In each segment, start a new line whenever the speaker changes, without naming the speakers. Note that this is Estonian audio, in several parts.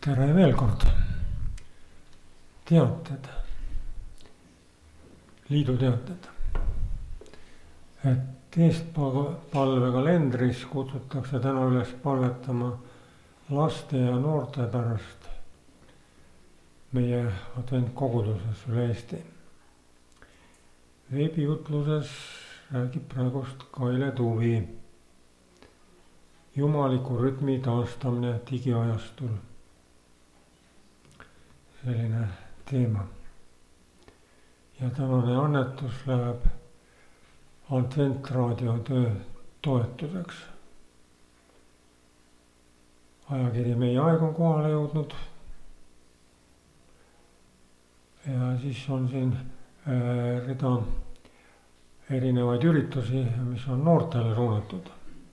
Tere veel kord. Teated, liidu teated. Et eestpalvekalendris kutsutakse täna üles palvetama laste ja noorte pärast meie adventkoguduses üle Eesti. Veebijutluses räägib praegust Kaile Tuvi. Jumaliku rütmi taastamine digiajastul. Selline teema. Ja tänane annetus läheb Adventraadio töö toetuseks. Ajakiri Meie aeg on kohale jõudnud. Ja siis on siin rida erinevaid üritusi, mis on noortele suunatud.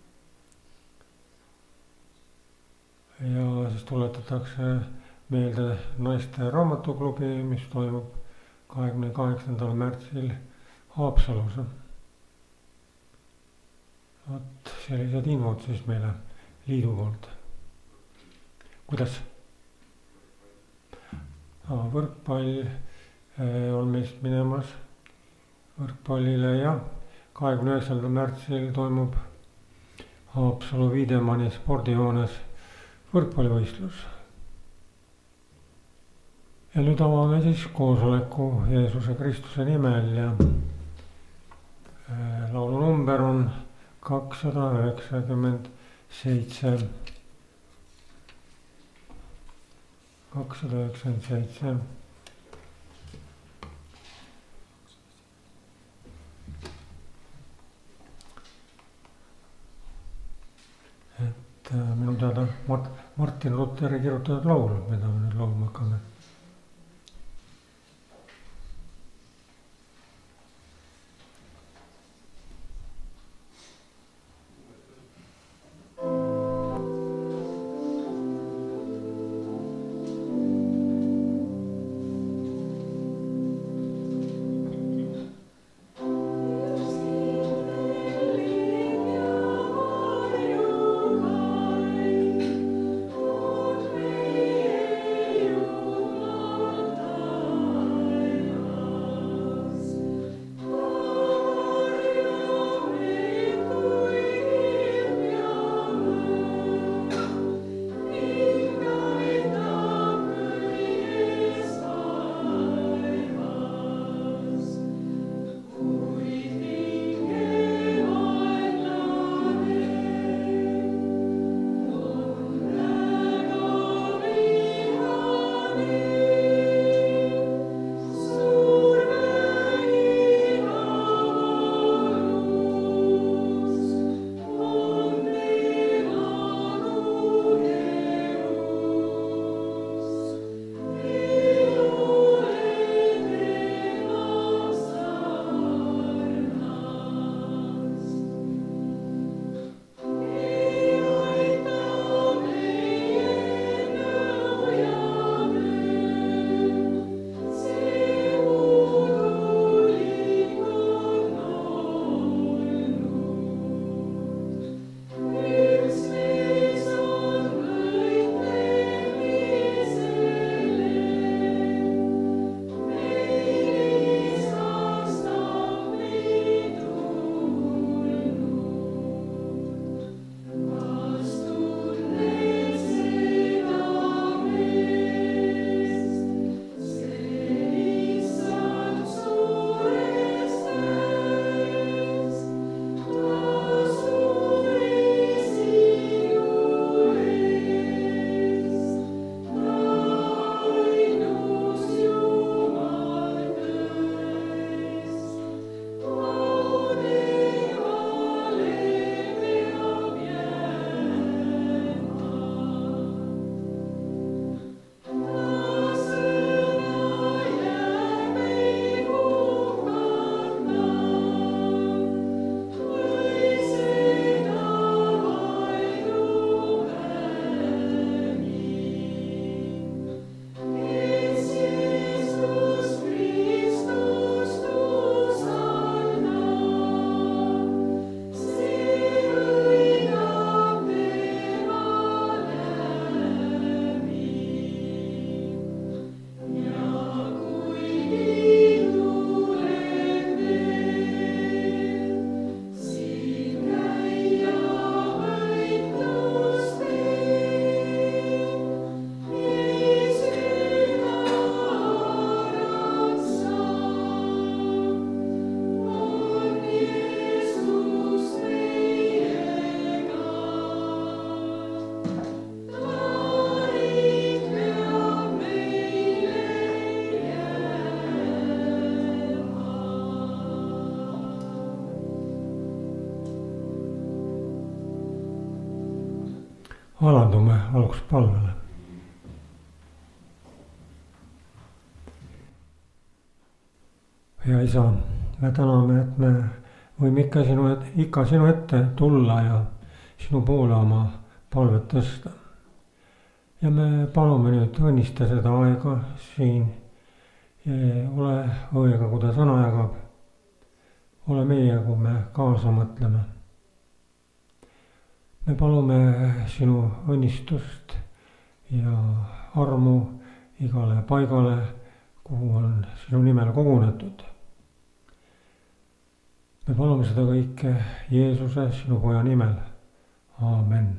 Ja siis tuletatakse meelde naiste raamatuklubi, mis toimub 28. märtsil Haapsalus. Vot sellised infod siis meile liidu poolt. Kuidas? Võrkpall on meist minemas võrkpallile ja 29. märtsil toimub Haapsalu Wiedemanni spordihoones võrkpallivõistlus. Ja nüüd avame siis koosoleku Jeesuse Kristuse nimel ja laulu number on 297. 297. Et minu teada Martin Lutheri kirjutatud laul, mida me nüüd laulma hakkame. alandume alguspalvele. Hea Isa, me täname, et me võime ikka sinu ette tulla ja sinu poole oma palvet tõsta. Ja me palume nüüd õnnista seda aega siin. Ole õiega, kui ta sõna jagab. Ole meie, kui me kaasa mõtleme. Me palume sinu õnnistust ja armu igale paigale, kuhu on sinu nimel kogunetud. Me palume seda kõike Jeesuse, sinu poja nimel. Aamen.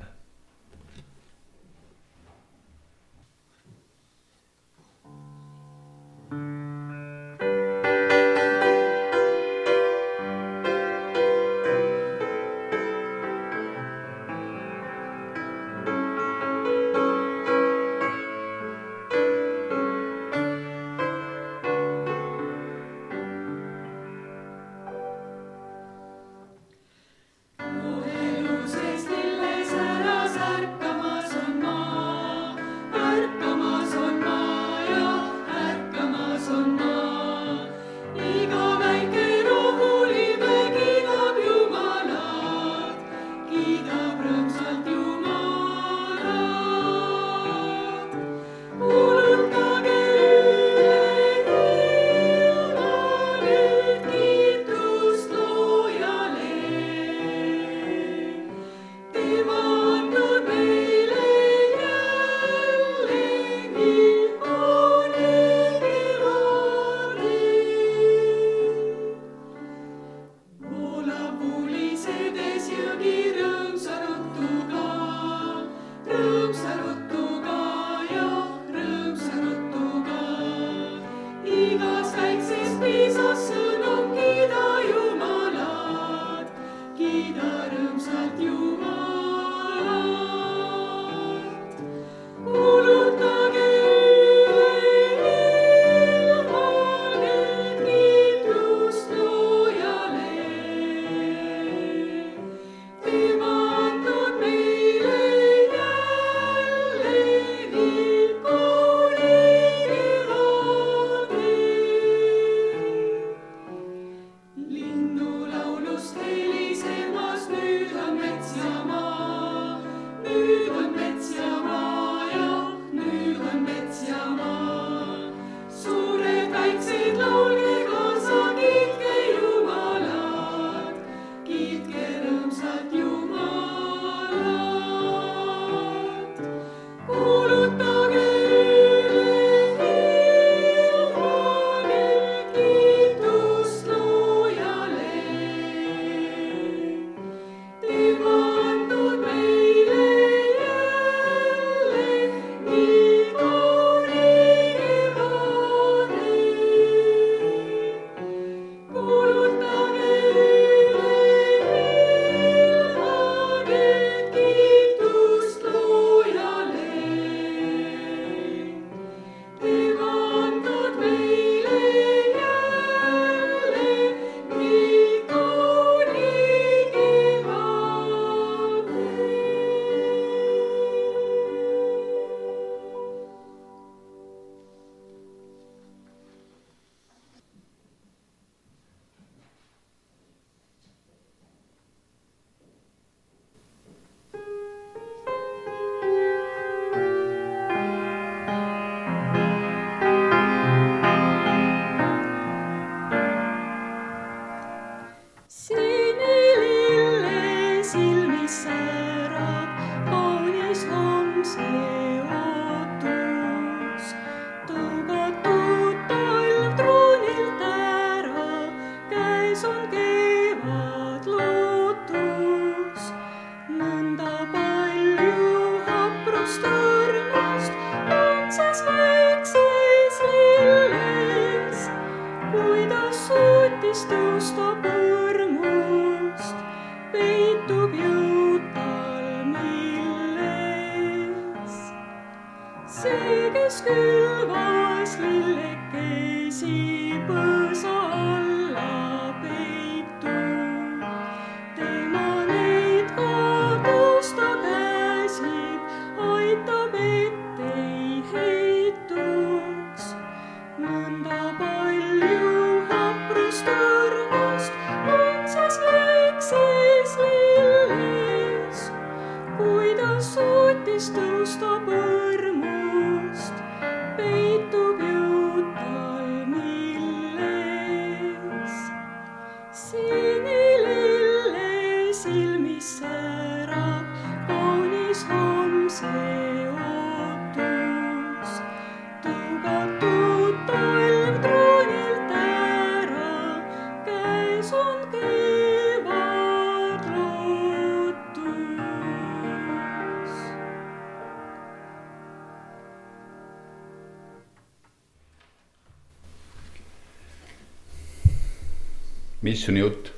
Missioni jutt.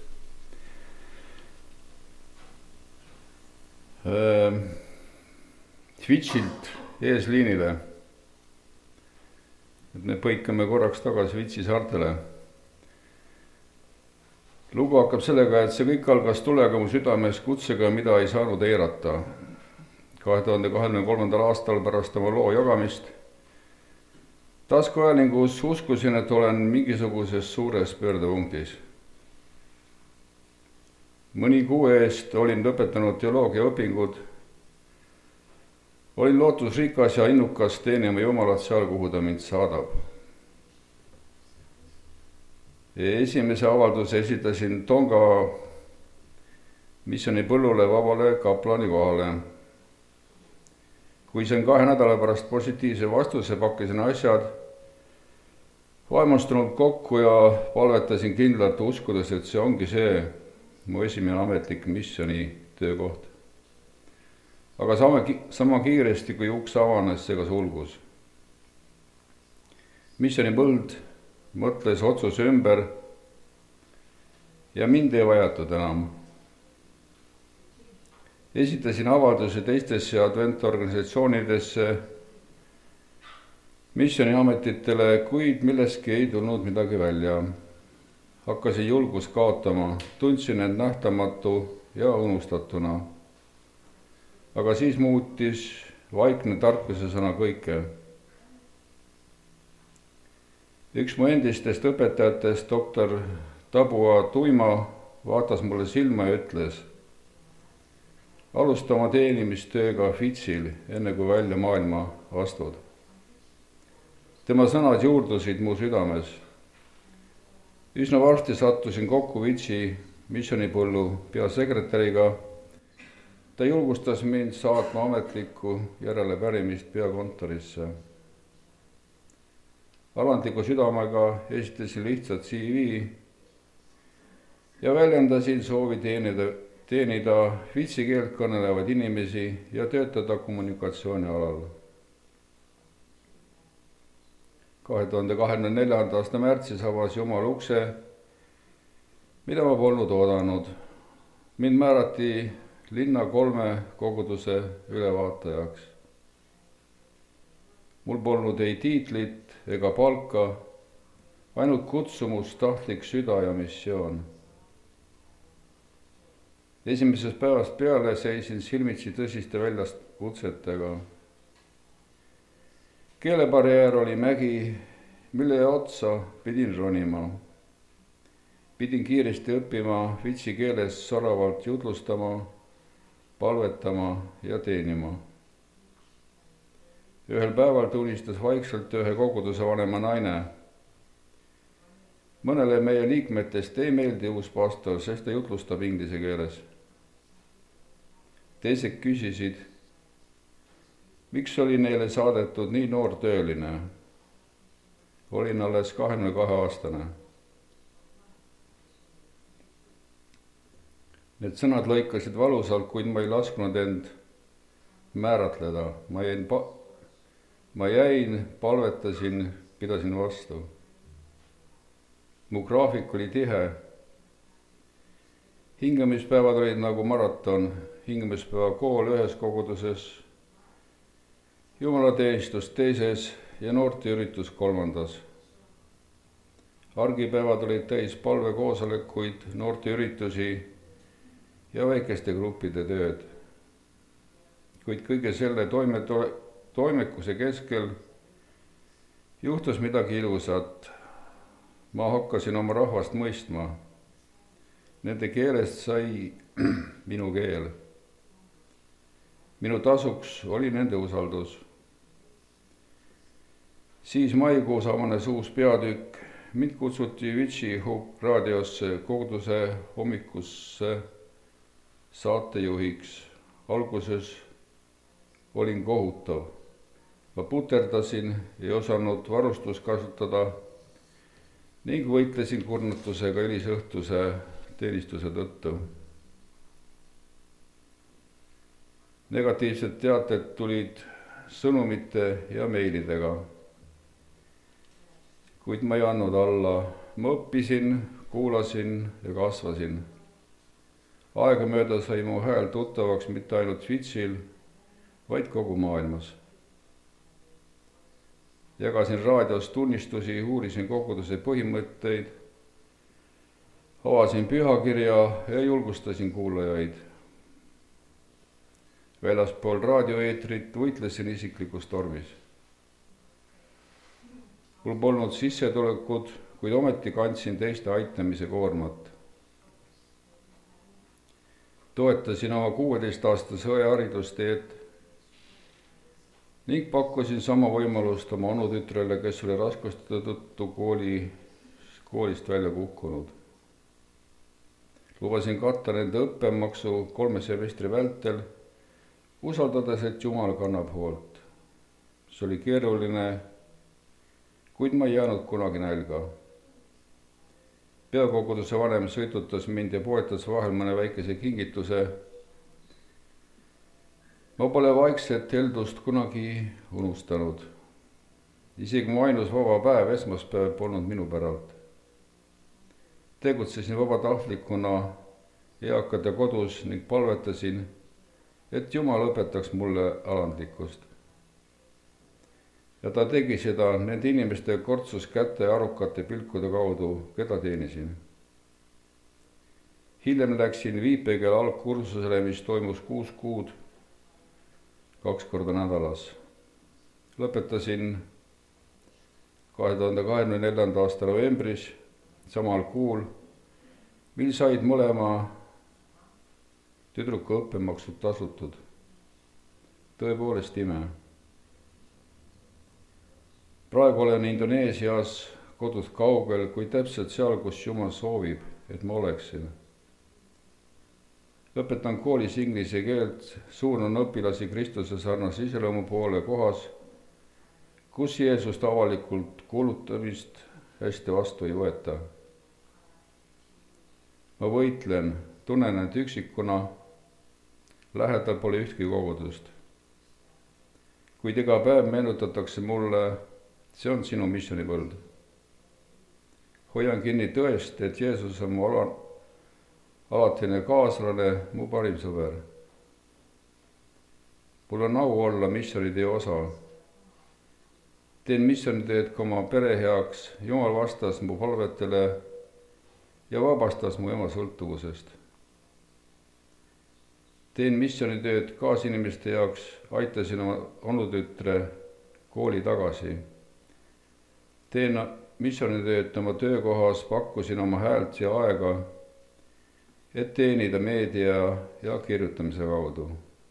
Vitsilt eesliinile. Et me põikame korraks tagasi Vitsi saartele. Lugu hakkab sellega, et see kõik algas tulega mu südames kutsega, mida ei saanud eirata. 2023. aastal pärast oma loo jagamist taskuajalingus uskusin, et olen mingisuguses suures pöördepunktis. Mõni kuu eest olin lõpetanud teoloogia õpingud. Olin lootusrikas ja innukas teenima Jumalat seal, kuhu ta mind saadab. Esimese avalduse esitasin Tonga missiooni põllule vabale kaplani kohale. Kui sain 2 nädala pärast positiivse vastuse, pakkisin asjad vaimustunult kokku ja palvetasin kindlalt uskudes, et see ongi see mu esimene ametlik missiooni töökoht. Aga sama kiiresti, kui uks avanes, see ka sulgus. Missiooni põld mõtles otsuse ümber ja mind ei vajatud enam. Esitasin avalduse teistesse adventorganisatsioonidesse, missiooniametitele, kuid millestki ei tulnud midagi välja. Hakkasin julgust kaotama, tundsin end nähtamatu ja unustatuna. Aga siis muutis vaikne tarkuse sõna kõike. Üks mu endistest õpetajatest, doktor Tabua Tuima, vaatas mulle silma ja ütles: alusta oma teenimistööga Vitsil, enne kui välja maailma astud. Tema sõnad juurdusid mu südames. Üsna varsti sattusin kokku Vitsi missioonipõllu peasekretäriga. Ta julgustas mind saatma ametlikku järelepärimist peakontorisse. Alandliku südamega esitasin lihtsalt CV ja väljendasin soovi teenida vitsi keelt kõnelevaid inimesi ja töötada kommunikatsiooni alal. 2024. aasta märtsis avas Jumal ukse, mida ma polnud oodanud. Mind määrati linna 3 koguduse ülevaatajaks. Mul polnud ei tiitlit ega palka, ainult kutsumus, tahtlik süda ja missioon. Esimesest päevast peale seisin silmitsi tõsiste väljakutsetega. Keelebarjäär oli mägi, mille otsa pidin ronima. Pidin kiiresti õppima vitsi keeles soravalt jutlustama, palvetama ja teenima. Ühel päeval tunnistas vaikselt ühe koguduse vanema naine. Mõnele meie liikmetest ei meeldi uus pastor, sest ta jutlustab inglise keeles. Teised küsisid, miks oli neile saadetud nii noor tööline. Olin alles 22-aastane. Need sõnad lõikasid valusalt, kuid ma ei lasknud end määratleda. Ma jäin, palvetasin, pidasin vastu. Mu graafik oli tihe. Hingamispäevad olid nagu maraton, hingamispäeva kool ühes koguduses, jumalateenistus teises ja noorteüritus 3. Argipäevad olid täis palvekoosolekuid, noorteüritusi ja väikeste gruppide tööd. Kuid kõige selle toimekuse keskel juhtus midagi ilusat. Ma hakkasin oma rahvast mõistma. Nende keelest sai minu keel. Minu tasuks oli nende usaldus. Siis maikuus avanes uus peatükk. Mind kutsuti Vitsi raadiosse koguduse hommikusse saatejuhiks. Alguses olin kohutav. Ma puterdasin, ei osanud varustust kasutada ning võitlesin kurnatusega hilisõhtuse teenistuse tõttu. Negatiivsed teated tulid sõnumite ja meilidega. Kuid ma ei andnud alla. Ma õppisin kuulasin ja kasvasin. Aegamööda sai mu hääl tuttavaks mitte ainult Šveitsil, vaid kogu maailmas. Jagasin raadios tunnistusi, uurisin koguduse põhimõtteid, avasin pühakirja ja julgustasin kuulajaid. Väljaspool raadioeetrit võitlesin isiklikus tormis. Mul polnud sissetulekut, kuid ometi kandsin teiste aitamise koormat. Toetasin oma 16-aastase õe haridusteed ning pakkusin sama võimalust oma onutütrele, kes oli raskuste tõttu koolist välja kukkunud. Lubasin katta nende õppemaksu 3 semestri vältel, usaldades, et Jumal kannab hoolt. See oli keeruline, kuid ma ei jäänud kunagi nälga. Peakoguduse vanem sõidutas mind ja poetas vahel mõne väikese kingituse. Ma pole vaikset heldust kunagi unustanud. Isegi mu ainus vaba päev, esmaspäev, polnud minu päralt. Tegutsesin vabatahtlikuna eakate kodus ning palvetasin, et Jumal õpetaks mulle alandlikkust. Ja ta tegi seda nende inimeste kortsus käte ja arukate pilkude kaudu, keda teenisin. Hiljem läksin viipekeele algkursusele, mis toimus 6 kuud, 2 korda nädalas. Lõpetasin 2024. aasta novembris, samal kuul, mil said mõlema tüdruku õppemaksud tasutud. Tõepoolest ime. Praegu olen Indoneesias kodust kaugel, kuid täpselt seal, kus Jumal soovib, et ma oleksin. Õpetan koolis inglise keelt, suunan õpilasi Kristuse sarnase iseloomu poole kohas, kus Jeesust avalikult kuulutamist hästi vastu ei võeta. Ma võitlen, tunnen end üksikuna, lähedal pole ühtki kogudust. Kuid iga päev meenutatakse mulle, see on sinu missionipõld. Hoian kinni tõest, et Jeesus on mu alatine kaaslane, mu parim sõber. Mul on au olla missionitee osa. Teen missioniteed ka oma pere heaks, Jumal vastas mu palvetele ja vabastas mu ema sõltuvusest. Teen missioniteed kaasinimeste jaoks, aitasin oma onutütre kooli tagasi. Teen missioniteed oma töökohas, pakkusin oma häält ja aega, et teenida meedia ja kirjutamise kaudu.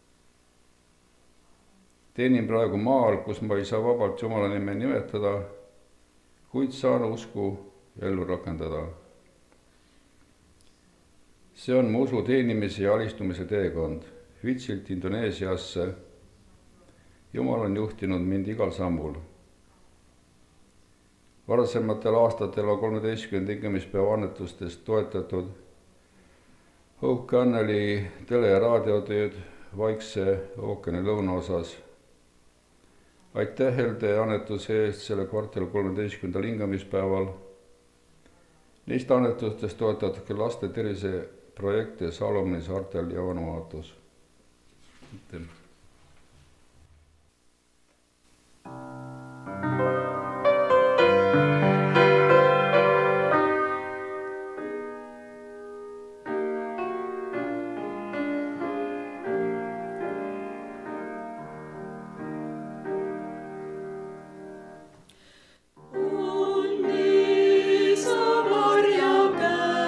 Teenin praegu maal, kus ma ei saa vabalt Jumala nime nimetada, kuid saan usku ja ellu rakendada. See on mu usu teenimise ja alistumise teekond, Šveitsilt Indoneesiasse. Jumal on juhtinud mind igal sammul. Varasematel aastatel on 13 hingamispäeva annetustest toetatud Hope Channeli tele- ja raadiotööd Vaikse ookeani lõunaosas. Aitäh helde annetuse eest selle kvartal 13. hingamispäeval. Neist annetustest toetatakse laste terviseprojekte Salomoni saartel ja Vanuatus.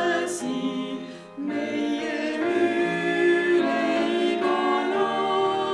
Meie üle igal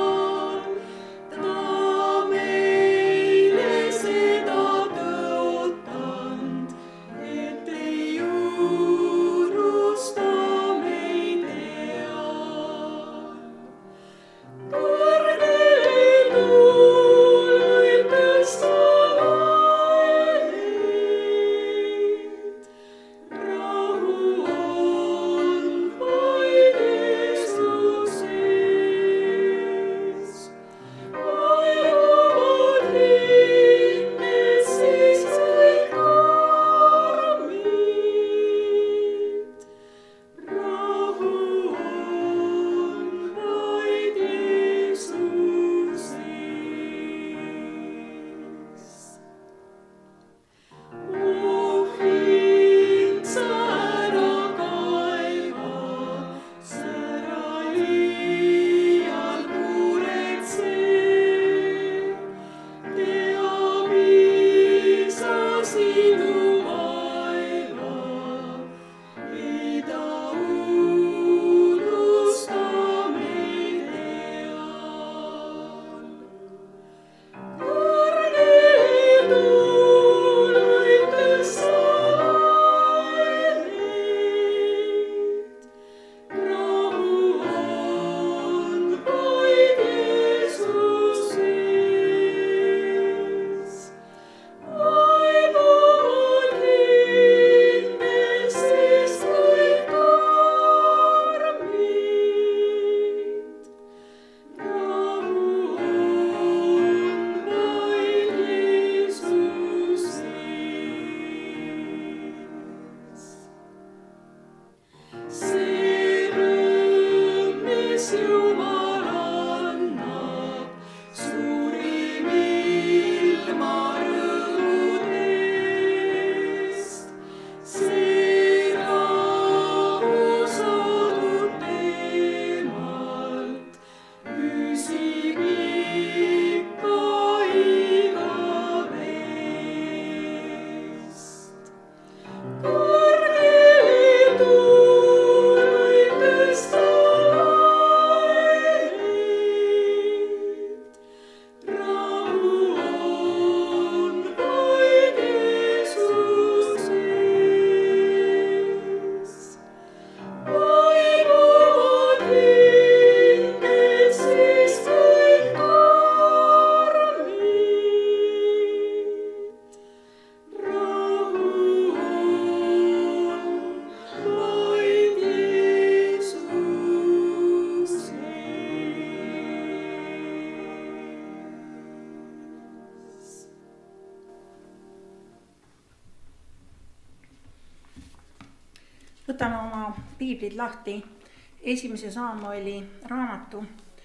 Võtame oma piiblid lahti 1. Saamueli raamatu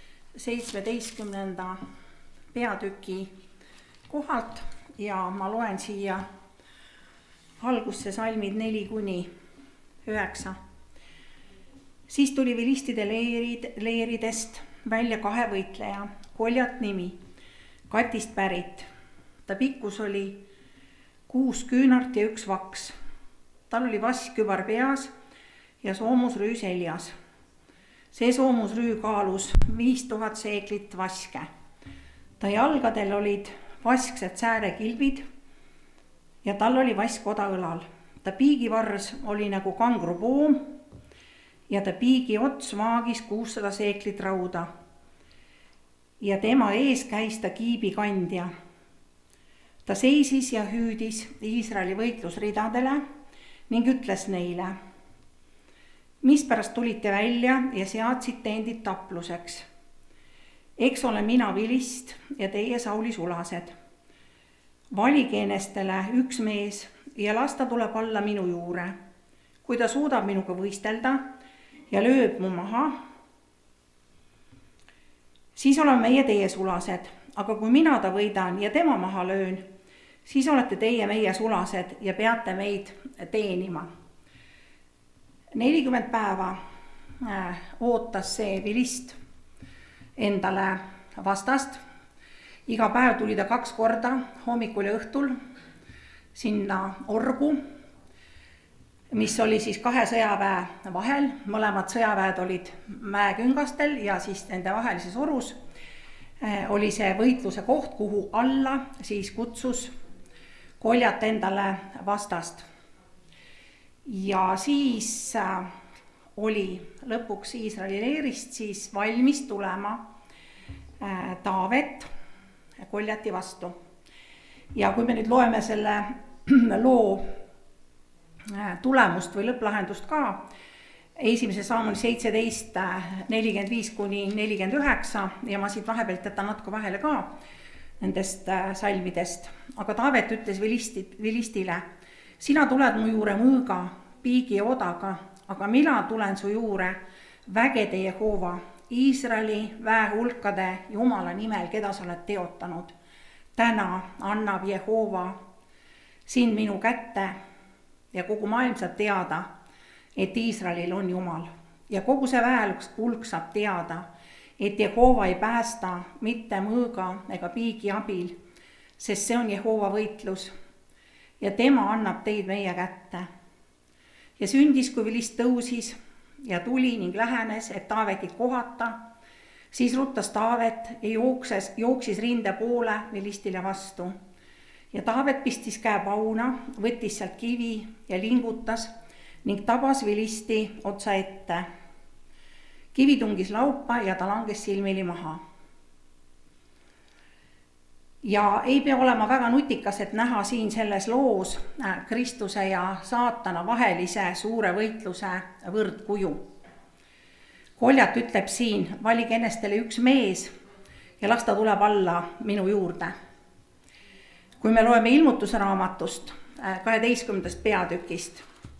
17. peatüki kohalt ja ma loen siia algusse salmid 4-9. Siis tuli vilistide leeridest välja 2 võitleja, Koljat nimi, Katist pärit. Ta pikkus oli 6 küünart ja 1 vaks. Tal oli vaskkübar peas ja soomusrüü seljas. See soomusrüü kaalus 5000 seeklit vaske. Ta jalgadel olid vasksed säärekilbid ja tal oli vaskoda õlal. Ta piigivars oli nagu kangrupoom ja ta piigi ots vaagis 600 seeklit rauda. Ja tema ees käis ta kiibikandja. Ta seisis ja hüüdis Iisraeli võitlusridadele ning ütles neile: mispärast tulite välja ja seadsite endid tapluseks? Eks ole mina vilist ja teie Sauli sulased. Valige enestele 1 mees ja las ta tuleb alla minu juure. Kui ta suudab minuga võistelda ja lööb mu maha, siis oleme meie teie sulased, aga kui mina ta võidan ja tema maha löön, siis olete teie meie sulased ja peate meid teenima. 40 päeva ootas see vilist endale vastast. Iga päev tuli ta 2 korda, hommikul ja õhtul, sinna orgu, mis oli siis 2 sõjaväe vahel. Mõlemad sõjaväed olid mäeküngastel ja siis nende vahelises orus oli see võitluse koht, kuhu alla siis kutsus Koljat endale vastast. Ja siis oli lõpuks Iisraeli leerist siis valmis tulema Taavet Koljati vastu. Ja kui me nüüd loeme selle loo tulemust või lõpplahendust ka, 1. Saamueli 17:45-49 ja ma siit vahepealt jätan natuke vahele ka nendest salmidest. Aga Taavet ütles vilistile: sina tuled mu juure mõõga, piigi ja odaga, aga mina tulen su juure vägede Jehova, Iisraeli väehulkade Jumala nimel, keda sa oled teotanud. Täna annab Jehova sind minu kätte ja kogu maailm saab teada, et Iisraelil on Jumal. Ja kogu see väehulk saab teada, et Jehova ei päästa mitte mõõga ega piigi abil, sest see on Jehova võitlus ja tema annab teid meie kätte. Ja sündis, kui vilist tõusis ja tuli ning lähenes, et Taavetit kohata, siis ruttas Taavet ja jooksis rinde poole vilistile vastu. Ja Taavet pistis käe pauna, võttis sealt kivi ja lingutas ning tabas vilisti otsa ette. Kivi tungis laupa ja ta langes silmili maha. Ja ei pea olema väga nutikas, et näha siin selles loos Kristuse ja saatana vahelise suure võitluse võrdkuju. Koljat ütleb siin: valige enestele 1 mees ja las ta tuleb alla minu juurde. Kui me loeme Ilmutuse raamatust 12. peatükist,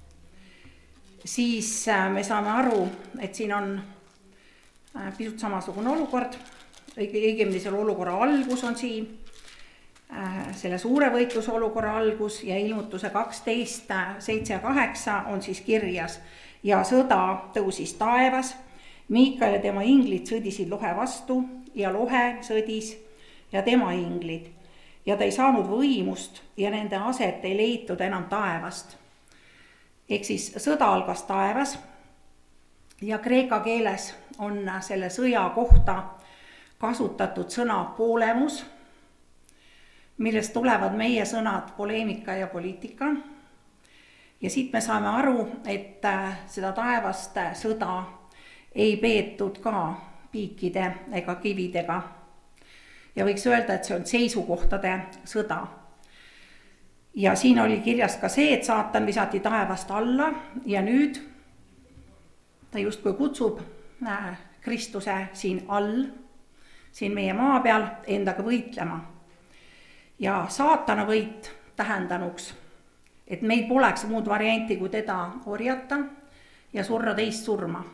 siis me saame aru, et siin on pisut samasugune olukord, õigemini selle olukorra algus on siin, selle suure võitluse olukorra algus ja Ilmutuse 12, 7 ja 8 on siis kirjas. Ja sõda tõusis taevas, Miikael ja tema inglid sõdisid lohe vastu ja lohe sõdis ja tema inglid. Ja ta ei saanud võimust ja nende aset ei leitud enam taevast. Ehk siis sõda algas taevas ja kreeka keeles on selle sõja kohta kasutatud sõna poolemus, millest tulevad meie sõnad poleemika ja poliitika. Ja siit me saame aru, et seda taevast sõda ei peetud ka piikide ega kividega. Ja võiks öelda, et see on seisukohtade sõda. Ja siin oli kirjas ka see, et saatan visati taevast alla ja nüüd ta justkui kutsub Kristuse siin all, siin meie maa peal endaga võitlema. Ja saatana võit tähendanuks, et meil poleks muud varianti kui teda orjata ja surra teist surma.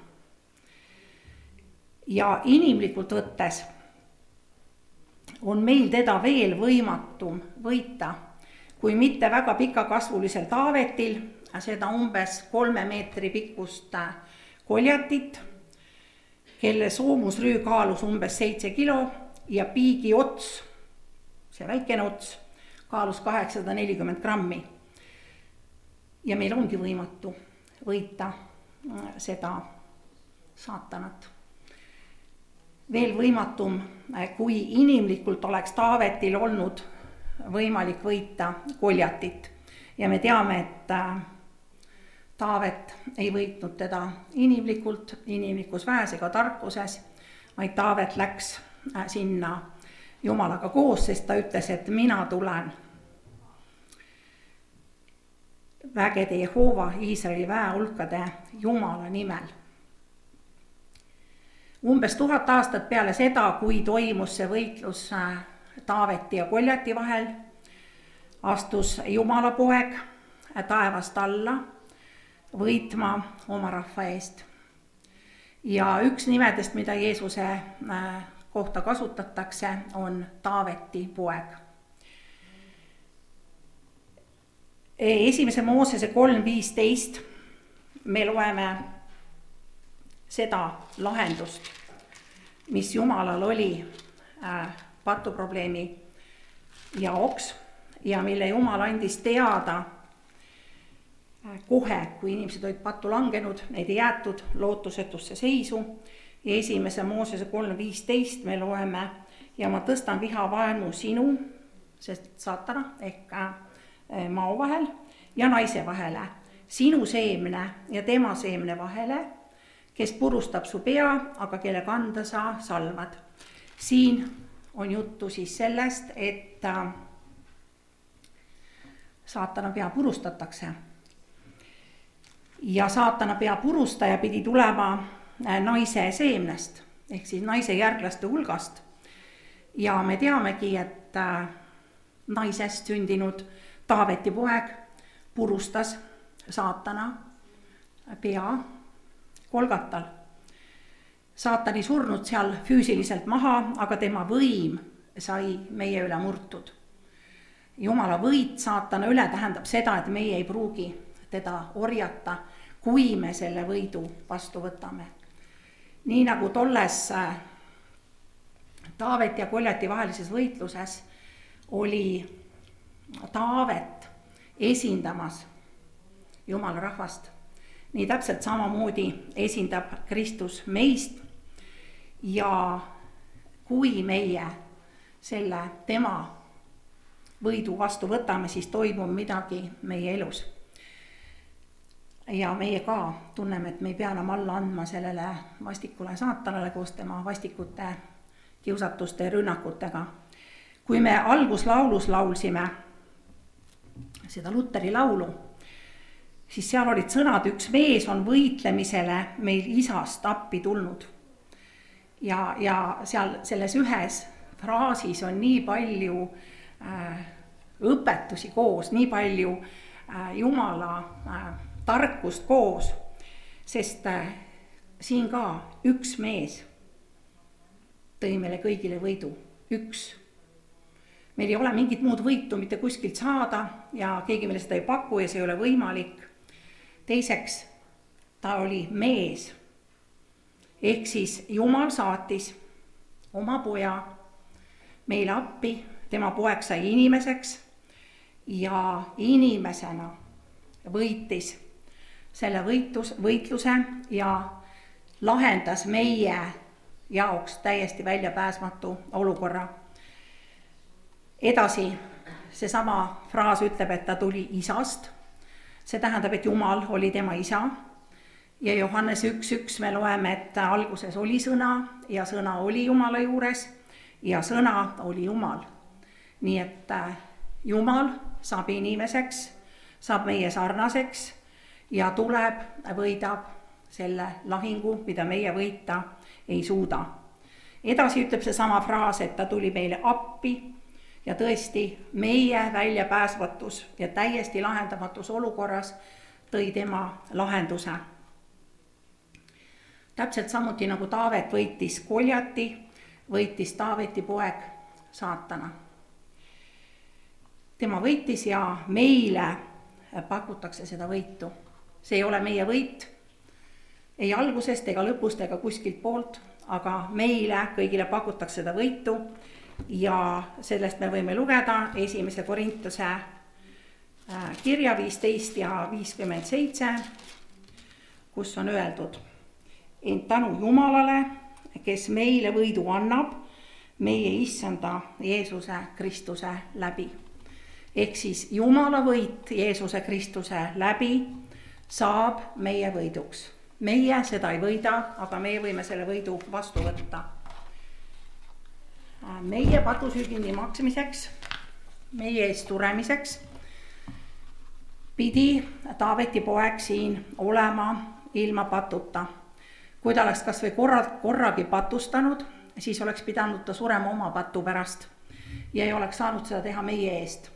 Ja inimlikult võttes on meil teda veel võimatum võita, kui mitte väga pikakasvulisel Taavetil, seda umbes 3 meetri pikkust Goljatit, kelle soomusrüü kaalus umbes 7 kilo ja piigi ots, see väikene ots, kaalus 840 grammi. Ja meil ongi võimatu võita seda saatanat. Veel võimatum, kui inimlikult oleks Taavetil olnud võimalik võita Goljatit. Ja me teame, et Taavet ei võitnud teda inimlikus väes ega tarkuses, vaid Taavet läks sinna Jumalaga koos, sest ta ütles, et mina tulen vägede Jehova, Iisraeli väehulkade Jumala nimel. Umbes 1000 aastat peale seda, kui toimus see võitlus Taaveti ja Goljati vahel, astus Jumala poeg taevast alla võitma oma rahva eest. Ja üks nimedest, mida Jeesuse kohta kasutatakse, on Taaveti poeg. Esimese Moosese 3.15 me loeme seda lahendust, mis Jumalal oli patuprobleemi jaoks ja mille Jumal andis teada kohe, kui inimesed olid pattu langenud, neid ei jäetud lootusetusse seisu. Ja esimese Moosese 3.15 me loeme ja ma tõstan vihavaenu sinu, sest saatana ehk mao vahel ja naise vahele, sinu seemne ja tema seemne vahele, kes purustab su pea, aga kelle kanda sa salvad. Siin on juttu siis sellest, et saatana pea purustatakse. Ja saatana pea purustaja pidi tulema naise seemnest, ehk siis naise järglaste hulgast. Ja me teamegi, et naisest sündinud Taaveti poeg purustas saatana pea Golgatal. Saatan ei surnud seal füüsiliselt maha, aga tema võim sai meie üle murtud. Jumala võit saatana üle tähendab seda, et meie ei pruugi teda orjata, kui me selle võidu vastu võtame. Nii nagu tolles Taavet ja Goljati vahelises võitluses oli Taavet esindamas Jumala rahvast, nii täpselt samamoodi esindab Kristus meist ja kui meie selle tema võidu vastu võtame, siis toimub midagi meie elus. Ja meie ka tunneme, et me ei pea enam alla andma sellele vastikule saatanale koos tema vastikute, kiusatuste ja rünnakutega. Kui me alguslaulus laulsime seda Luteri laulu, siis seal olid sõnad, üks mees on võitlemisele meil isast appi tulnud. Ja seal selles ühes fraasis on nii palju õpetusi koos, nii palju Jumala tarkust koos, sest siin ka üks mees tõi meile kõigile võidu, üks. Meil ei ole mingit muud võitu mitte kuskilt saada ja keegi meile seda ei paku ja see ei ole võimalik. Teiseks, ta oli mees. Ehk siis Jumal saatis oma poja meile appi, tema poeg sai inimeseks ja inimesena võitis selle võitluse ja lahendas meie jaoks täiesti väljapääsmatu olukorra. Edasi, seesama fraas ütleb, et ta tuli isast. See tähendab, et Jumal oli tema isa. Ja Johannes 1.1 me loeme, et alguses oli sõna ja sõna oli Jumala juures ja sõna oli Jumal. Nii et Jumal saab inimeseks, saab meie sarnaseks ja tuleb, võidab selle lahingu, mida meie võita ei suuda. Edasi ütleb see sama fraas, et ta tuli meile appi ja tõesti meie väljapääsvatus ja täiesti lahendamatus olukorras tõi tema lahenduse. täpselt samuti nagu Taavet võitis Goljati, võitis Taaveti poeg saatana. Tema võitis ja meile pakutakse seda võitu. See ei ole meie võit, ei algusest ega lõpust ega kuskilt poolt, aga meile kõigile pakutakse seda võitu ja sellest me võime lugeda 1. Korintuse kirja 15 ja 57, kus on öeldud: ent tänu Jumalale, kes meile võidu annab, meie issanda Jeesuse Kristuse läbi. Ehk siis Jumala võit Jeesuse Kristuse läbi saab meie võiduks. Meie seda ei võida, aga meie võime selle võidu vastu võtta. Meie patusüügindi maksmiseks, meie eest suremiseks pidi Taaveti poeg siin olema ilma patuta. Kui ta oleks kas või korragi patustanud, siis oleks pidanud ta surema oma patu pärast ja ei oleks saanud seda teha meie eest.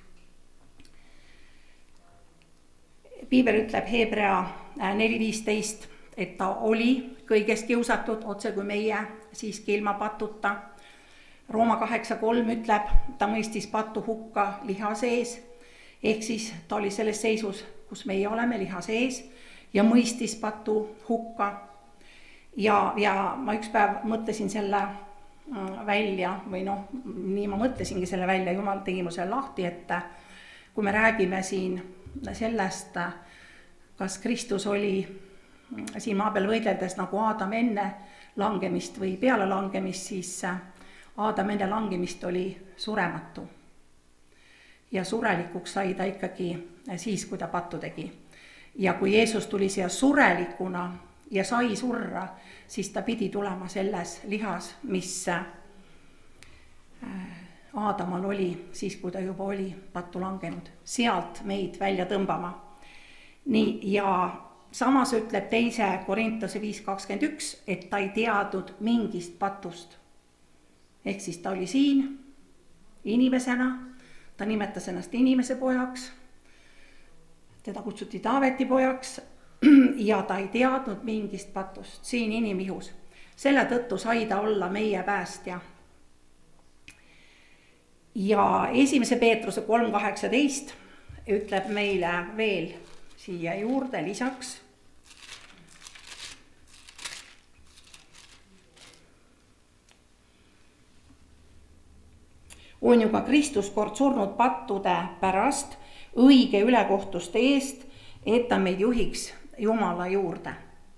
Piibel ütleb Hebrea 4.15, et ta oli kõigest kiusatud, otse kui meie, siiski ilma patuta. Rooma 8.3 ütleb, ta mõistis patu hukka liha sees, ehk siis ta oli selles seisus, kus meie oleme liha sees ja mõistis patu hukka. Ja ma üks päev mõtlesin selle välja või nii ma mõtlesingi selle välja, Jumal tegi mu selle lahti, et kui me räägime siin sellest, kas Kristus oli siin maa peal võideldes nagu Aadam enne langemist või peale langemist, siis Aadam enne langemist oli surematu. Ja surelikuks sai ta ikkagi siis, kui ta pattu tegi. Ja kui Jeesus tuli siia surelikuna ja sai surra, siis ta pidi tulema selles lihas, mis Aadamal oli siis, kui ta juba oli pattu langenud. Sealt meid välja tõmbama. Nii, ja samas ütleb 2. Korintuse 5.21, et ta ei teadnud mingist patust. Ehk siis ta oli siin inimesena, ta nimetas ennast inimese pojaks, teda kutsuti Taaveti pojaks ja ta ei teadnud mingist patust siin inimihus. Selle tõttu sai ta olla meie päästja. Ja 1. Peetruse 3.18 ütleb meile veel siia juurde lisaks: on ju ka Kristus kord surnud pattude pärast õige ülekohtuste eest, et ta meid juhiks Jumala juurde.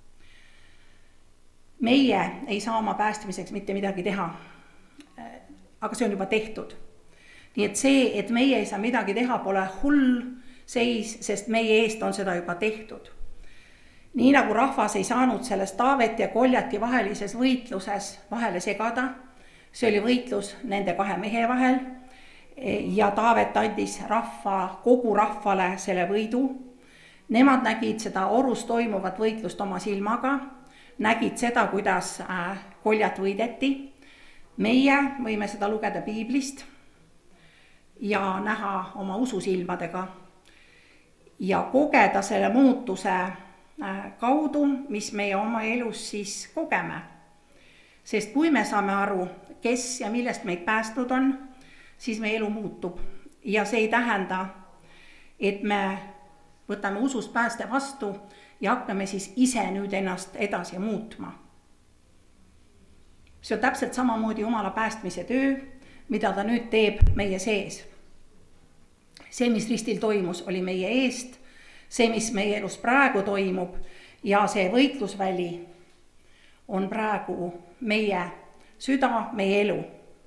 Meie ei saa oma päästmiseks mitte midagi teha, aga see on juba tehtud. Nii et see, et meie ei saa midagi teha, pole hull seis, sest meie eest on seda juba tehtud. Nii nagu rahvas ei saanud selles Taaveti ja Goljati vahelises võitluses vahele segada, see oli võitlus nende kahe mehe vahel ja Taavet andis kogu rahvale selle võidu. Nemad nägid seda orus toimuvat võitlust oma silmaga, nägid seda, kuidas Goljat võideti. Meie võime seda lugeda Piiblist ja näha oma ususilmadega ja kogeda selle muutuse kaudu, mis meie oma elus siis kogeme. Sest kui me saame aru, kes ja millest meid päästnud on, siis meie elu muutub. Ja see ei tähenda, et me võtame usust pääste vastu ja hakkame siis ise nüüd ennast edasi muutma. See on täpselt samamoodi Jumala päästmise töö, mida ta nüüd teeb meie sees. See, mis ristil toimus, oli meie eest, see, mis meie elus praegu toimub ja see võitlusväli on praegu meie süda, meie elu.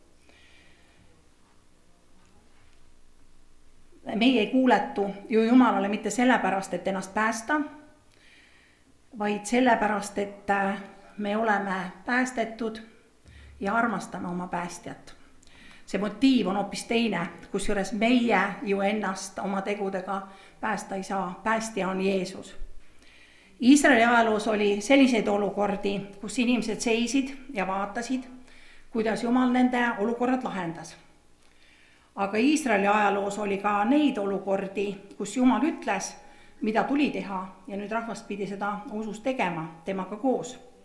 Meie ei kuuletu ju Jumalale mitte sellepärast, et ennast päästa, vaid sellepärast, et me oleme päästetud ja armastame oma päästjat. See motiiv on hoopis teine, kusjuures meie ju ennast oma tegudega päästa ei saa. Päästja on Jeesus. Iisraeli ajaloos oli selliseid olukordi, kus inimesed seisid ja vaatasid, kuidas Jumal nende olukorrad lahendas. Aga Iisraeli ajaloos oli ka neid olukordi, kus Jumal ütles, mida tuli teha ja nüüd rahvast pidi seda usus tegema temaga koos.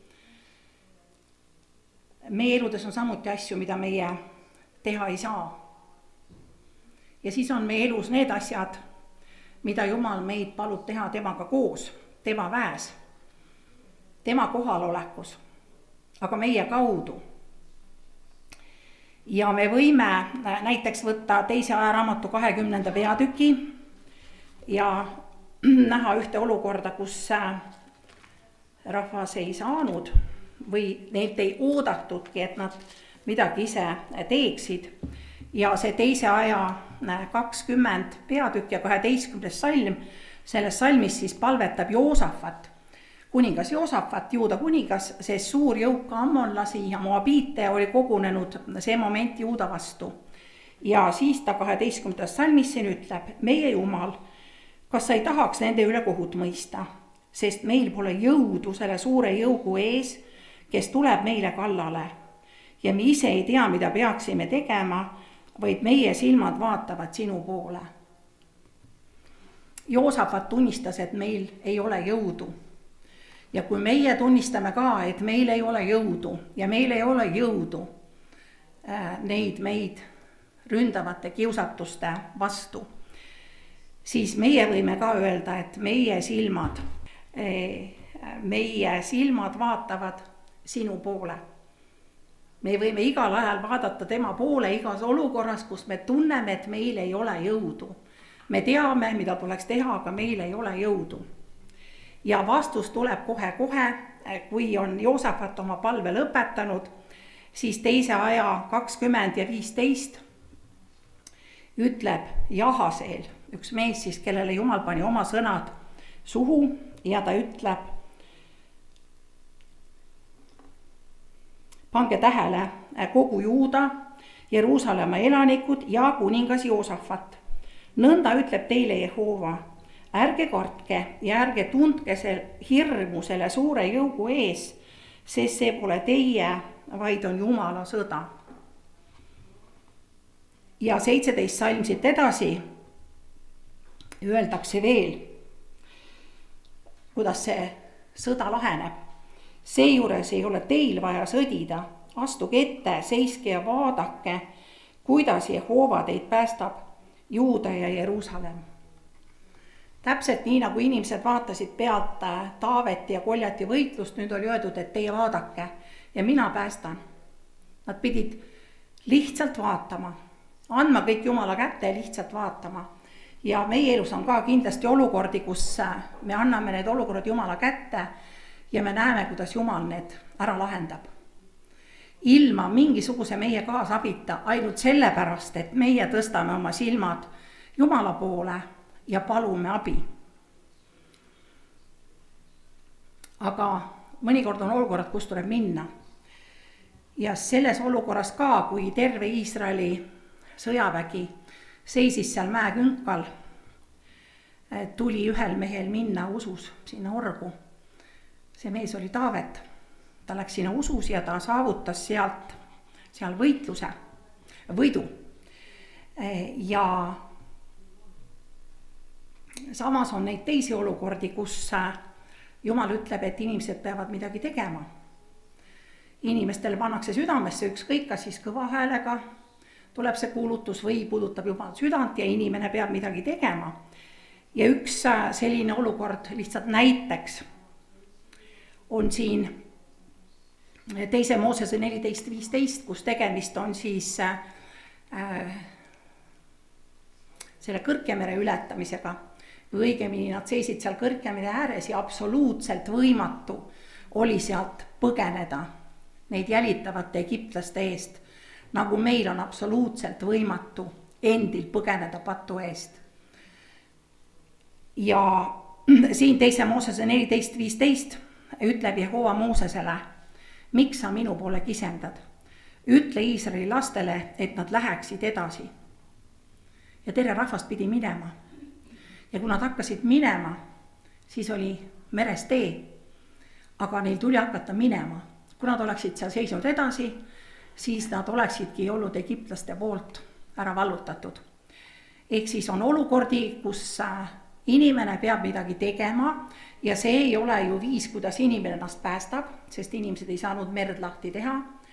meie eludes on samuti asju, mida meie teha ei saa. Ja siis on meie elus need asjad, mida Jumal meid palub teha temaga koos, tema väes, tema kohalolekus, aga meie kaudu. Ja me võime näiteks võtta Teise ajaraamatu 20. peatüki ja näha ühte olukorda, kus rahvas ei saanud või neilt ei oodatudki, et nad midagi ise teeksid. Ja see Teise aja 20 peatükk ja 12. salm, selles salmis siis palvetab Joosafat, kuningas Joosafat, Juuda kuningas, sest suur jõuk ammonlasi ja moabiite oli kogunenud see moment Juuda vastu. Ja siis ta 12. salmis siin ütleb, meie Jumal, kas sa ei tahaks nende üle kohut mõista, sest meil pole jõudu selle suure jõugu ees, kes tuleb meile kallale. Ja me ise ei tea, mida peaksime tegema, vaid meie silmad vaatavad sinu poole. Joosafat tunnistas, et meil ei ole jõudu. Ja kui meie tunnistame ka, et meil ei ole jõudu ja meil ei ole jõudu neid meid ründavate kiusatuste vastu, siis meie võime ka öelda, et meie silmad vaatavad sinu poole. Me võime igal ajal vaadata tema poole igas olukorras, kus me tunneme, et meil ei ole jõudu. Me teame, mida tuleks teha, aga meil ei ole jõudu. Ja vastus tuleb kohe-kohe, kui on Joosafat oma palve lõpetanud, siis Teise aja 20 ja 15 ütleb Jahaseel, üks mees siis, kellele Jumal pani oma sõnad suhu ja ta ütleb, pange tähele kogu Juuda, Jeruusalemma elanikud ja kuningas Joosafat. Nõnda ütleb teile Jehova, ärge kartke ja ärge tundke hirmu selle suure jõugu ees, sest see pole teie, vaid on Jumala sõda. Ja 17 salm siit edasi öeldakse veel, kuidas see sõda laheneb. Seejuures ei ole teil vaja sõdida, astuge ette, seiske ja vaadake, kuidas Jehova teid päästab, Juuda ja Jeruusalemm. Täpselt nii, nagu inimesed vaatasid pealt Taaveti ja Koljati võitlust, nüüd oli öeldud, et teie vaadake ja mina päästan. Nad pidid lihtsalt vaatama, andma kõik Jumala kätte ja lihtsalt vaatama. Ja meie elus on ka kindlasti olukordi, kus me anname need olukorrad Jumala kätte ja me näeme, kuidas Jumal need ära lahendab. Ilma mingisuguse meie kaasabita, ainult sellepärast, et meie tõstame oma silmad Jumala poole ja palume abi. Aga mõnikord on olukorrad, kus tuleb minna. Ja selles olukorras ka, kui terve Iisraeli sõjavägi seisis seal mäekünkal, tuli ühel mehel minna usus sinna orgu. See mees oli Taavet, ta läks sinna usus ja ta saavutas seal võidu. Ja samas on neid teisi olukordi, kus Jumal ütleb, et inimesed peavad midagi tegema. Inimestele pannakse südamesse ükskõik, kas siis kõva häälega tuleb see kuulutus või puudutab Jumal südant ja inimene peab midagi tegema. Ja üks selline olukord lihtsalt näiteks on siin Teise Moosese 14.15, kus tegemist on siis selle Kõrkemere ületamisega. Õigemini nad seisid seal Kõrkemere ääres ja absoluutselt võimatu oli sealt põgeneda neid jälitavate egiptlaste eest, nagu meil on absoluutselt võimatu endil põgeneda patu eest. Ja siin Teise Moosese 14.15 ütleb Jehova Moosesele, miks sa minu poole kisendad? Ütle Iisraeli lastele, et nad läheksid edasi. Ja terve rahvast pidi minema. Ja kui nad hakkasid minema, siis oli meres tee, aga neil tuli hakata minema. Kui nad oleksid seal seisnud edasi, siis nad oleksidki olnud egiptlaste poolt ära vallutatud. Ehk siis on olukordi, kus inimene peab midagi tegema ja see ei ole ju viis, kuidas inimene ennast päästab, sest inimesed ei saanud merd lahti teha.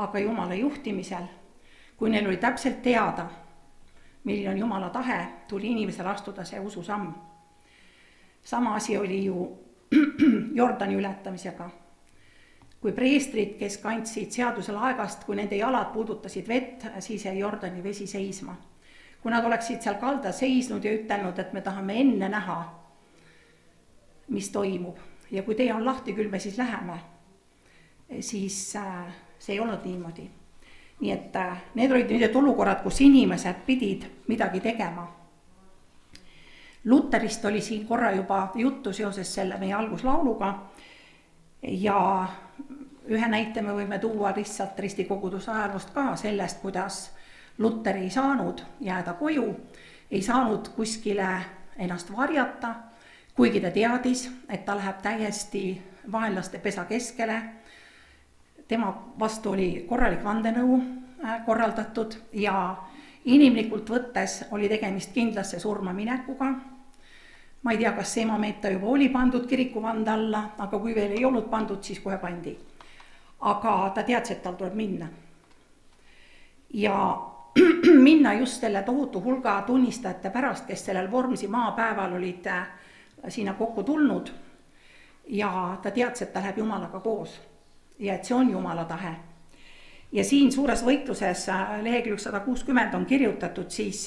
aga Jumala juhtimisel, kui neil oli täpselt teada, milline on Jumala tahe, tuli inimesel astuda see ususamm. Sama asi oli ju Jordani ületamisega. Kui preestrid, kes kandsid seaduse laegast, kui nende jalad puudutasid vett, siis jäi Jordani vesi seisma. Kui nad oleksid seal kalda seisnud ja ütelnud, et me tahame enne näha, mis toimub, ja kui tee on lahti, küll me siis läheme, siis see ei olnud niimoodi. Nii et need olid need olukorrad, kus inimesed pidid midagi tegema. Luterist oli siin korra juba juttu seoses selle meie alguslauluga ja ühe näite me võime tuua lihtsalt ristikoguduse ajaloost ka sellest, kuidas Luter ei saanud jääda koju, ei saanud kuskile ennast varjata, kuigi ta teadis, et ta läheb täiesti vaenlaste pesa keskele. Tema vastu oli korralik vandenõu korraldatud ja inimlikult võttes oli tegemist kindlasse surma minekuga. Ma ei tea, kas see moment ta juba oli pandud kirikuvande alla, aga kui veel ei olnud pandud, siis kohe pandi. Aga ta teadis, et tal tuleb minna. Ja minna just selle tohutu hulga tunnistajate pärast, kes sellel Vormsi maapäeval olid sinna kokku tulnud ja ta teadis, et ta läheb Jumalaga koos ja et see on Jumala tahe. Ja siin suures võitluses lehekülg 160 on kirjutatud siis,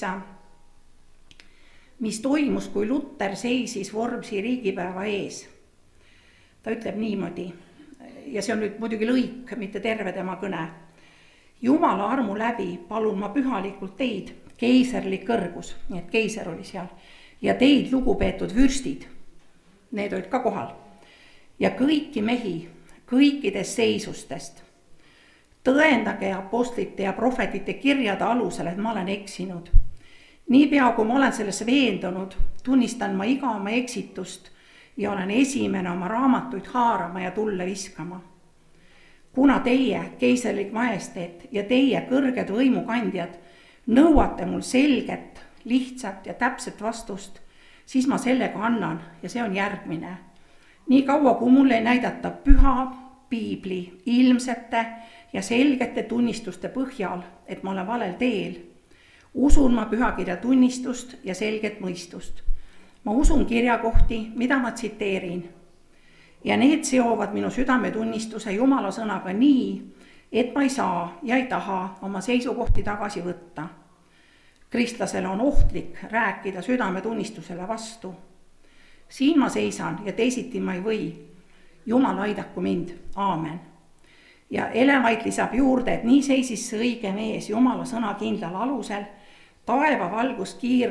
mis toimus, kui Luter seisis Vormsi riigipäeva ees. Ta ütleb niimoodi, ja see on nüüd muidugi lõik, mitte terve tema kõne. Jumala armu läbi palun ma pühalikult teid, keiserlik kõrgus, nii et keiser oli seal, ja teid lugupeetud vürstid, need olid ka kohal, ja kõiki mehi, kõikidest seisustest. Tõendage apostlite ja prohvetite kirjade alusel, et ma olen eksinud. Niipea, kui ma olen selles veendunud, tunnistan ma iga oma eksitust ja olen esimene oma raamatuid haarama ja tulle viskama. Kuna teie, keiserlik majesteet ja teie kõrged võimukandjad, nõuate mul selget, lihtsat ja täpset vastust, siis ma sellega annan ja see on järgmine. Nii kaua, kui mulle ei näidata püha piibli ilmsete ja selgete tunnistuste põhjal, et ma olen valel teel, usun ma pühakirja tunnistust ja selget mõistust. Ma usun kirjakohti, mida ma tsiteerin. Ja need seovad minu südametunnistuse Jumala sõnaga nii, et ma ei saa ja ei taha oma seisukohti tagasi võtta. Kristlasele on ohtlik rääkida südametunnistusele vastu. Siin ma seisan ja teisiti ma ei või. Jumal aidaku mind. Aamen. Ja Ellen White lisab juurde, et nii seisis see õige mees Jumala sõna kindlal alusel. Taeva valgus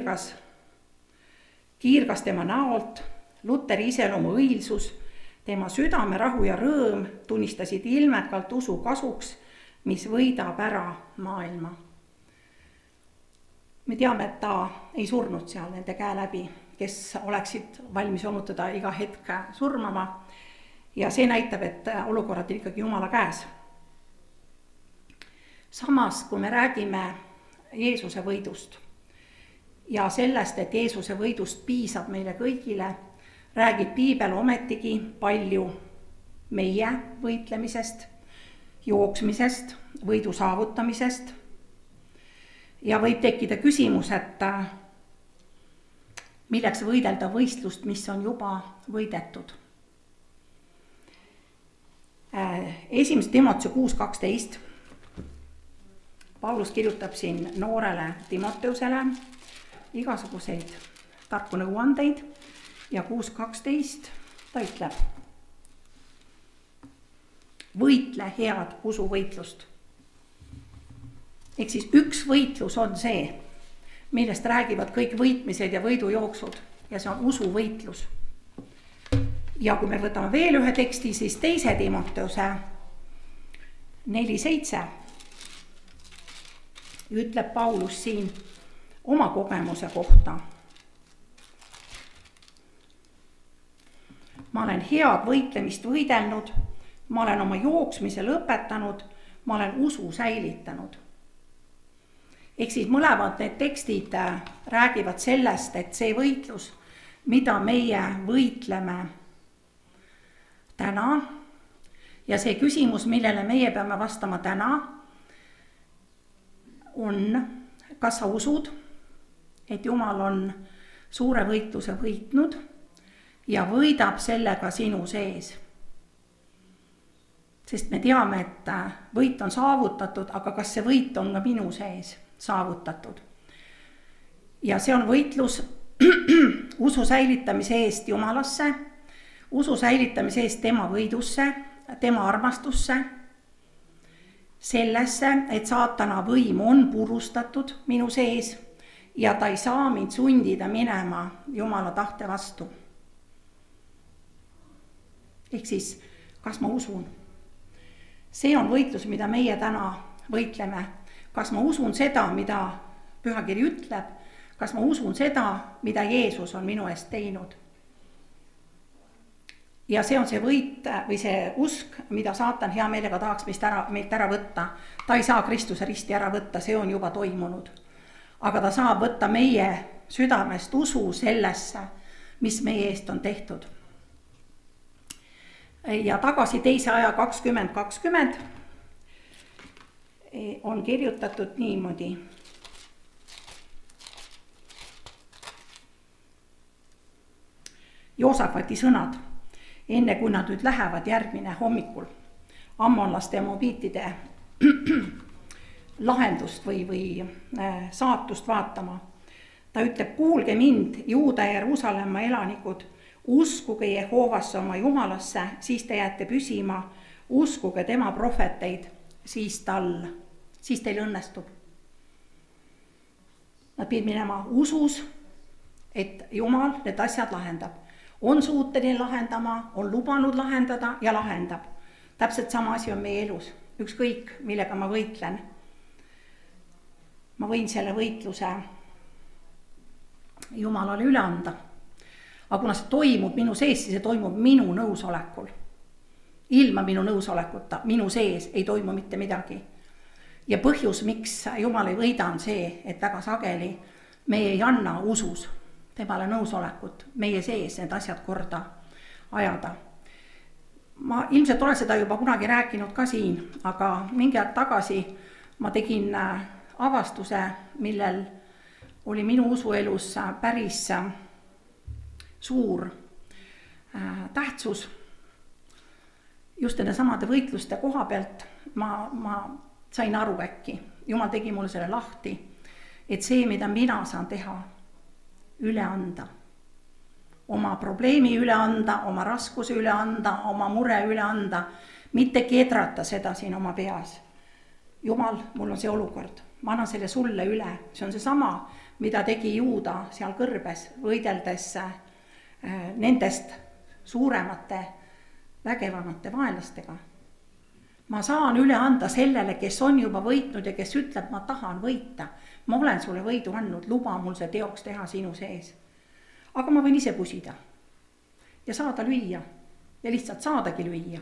kiirgas tema näolt, Luteri iseloomu õilsus, tema südame rahu ja rõõm tunnistasid ilmekalt usu kasuks, mis võidab ära maailma. Me teame, et ta ei surnud seal nende käe läbi, kes oleksid valmis olnud teda iga hetk surmama. Ja see näitab, et olukorrad on ikkagi Jumala käes. Samas, kui me räägime Jeesuse võidust ja sellest, et Jeesuse võidust piisab meile kõigile, räägib piibel ometigi palju meie võitlemisest, jooksmisest, võidu saavutamisest ja võib tekkida küsimus, et milleks võidelda võistlust, mis on juba võidetud. 1. Timoteuse 6.12 Paulus kirjutab siin noorele Timoteusele igasuguseid tarku nõuandeid ja 6.12 ta ütleb: võitle head usuvõitlust. Ehk siis üks võitlus on see, millest räägivad kõik võitmised ja võidujooksud ja see on usuvõitlus. Ja kui me võtame veel ühe teksti, siis 2. Timoteuse 4.7 ütleb Paulus siin oma kogemuse kohta. Ma olen head võitlemist võidelnud, ma olen oma jooksmise lõpetanud, ma olen usu säilitanud. Ehk siis mõlemad need tekstid räägivad sellest, et see võitlus, mida meie võitleme täna, ja see küsimus, millele meie peame vastama täna, on, kas sa usud, et Jumal on suure võitluse võitnud ja võidab sellega sinu sees. Sest me teame, et võit on saavutatud, aga kas see võit on ka minu sees saavutatud? Ja see on võitlus usu säilitamise eest Jumalasse, usu säilitamise eest tema võidusse, tema armastusse, sellesse, et saatana võim on purustatud minu sees ja ta ei saa mind sundida minema Jumala tahte vastu. Ehk siis, kas ma usun? See on võitlus, mida meie täna võitleme. Kas ma usun seda, mida Pühakiri ütleb? Kas ma usun seda, mida Jeesus on minu eest teinud? Ja see on see võit või see usk, mida saatan hea meelega tahaks meilt ära võtta. Ta ei saa Kristuse risti ära võtta, see on juba toimunud. Aga ta saab võtta meie südamest usu sellesse, mis meie eest on tehtud. Ja tagasi teise aja 2020 on kirjutatud niimoodi. Joosafati sõnad, enne kui nad nüüd lähevad järgmine hommikul ammonlaste ja moabiitide lahendust või saatust vaatama. Ta ütleb, kuulge mind, Juuda ja Jeruusalemma elanikud, uskuge Jehovasse oma Jumalasse, siis te jääte püsima, uskuge tema prohveteid, siis teil õnnestub. Nad pidid minema usus, et Jumal need asjad lahendab. On suuteline lahendama, on lubanud lahendada ja lahendab. Täpselt sama asi on meie elus, ükskõik millega ma võitlen. Ma võin selle võitluse Jumalale üle anda. Aga kuna see toimub minu sees, siis see toimub minu nõusolekul. Ilma minu nõusolekuta, minu sees ei toimu mitte midagi. Ja põhjus, miks Jumal ei võida, on see, et väga sageli meie ei anna usus temale nõusolekut, meie sees need asjad korda ajada. Ma ilmselt olen seda juba kunagi rääkinud ka siin, aga mingi aeg tagasi ma tegin avastuse, millel oli minu usuelus päris suur tähtsus. Just nende samade võitluste koha pealt ma sain aru äkki. Jumal tegi mulle selle lahti, et see, mida mina saan teha, üle anda. Oma probleemi üle anda, oma raskuse üle anda, oma mure üle anda, mitte kedrata seda siin oma peas. Jumal, mul on see olukord, ma annan selle sulle üle. See on see sama, mida tegi Juuda seal kõrbes, võideldes nendest suuremate, vägevamate vaenlastega. Ma saan üle anda sellele, kes on juba võitnud ja kes ütleb, ma tahan võita. Ma olen sulle võidu andnud, luba mul see teoks teha sinu sees. Aga ma võin ise pusida ja saada lüüa ja lihtsalt saadagi lüüa.